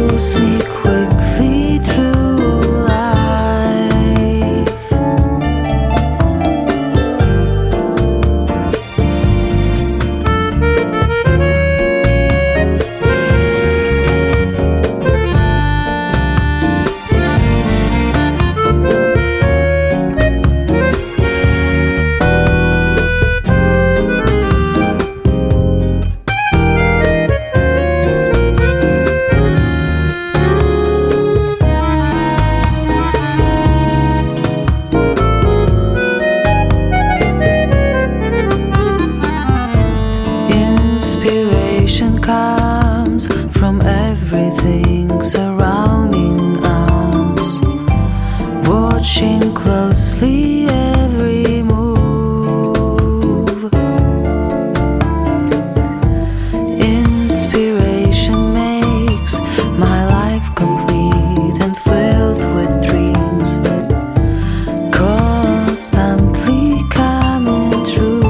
pulls me quickly through life. Inspiration comes from everything surrounding us, watching closely every move. Inspiration makes my life complete and filled with dreams, constantly coming true.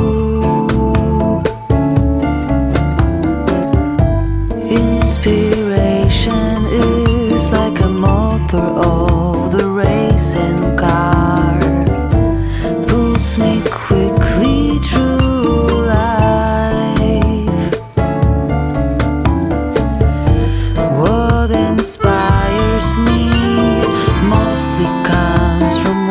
Inspiration is like a motor of the racing car, pulls me quickly through life. What inspires me mostly comes from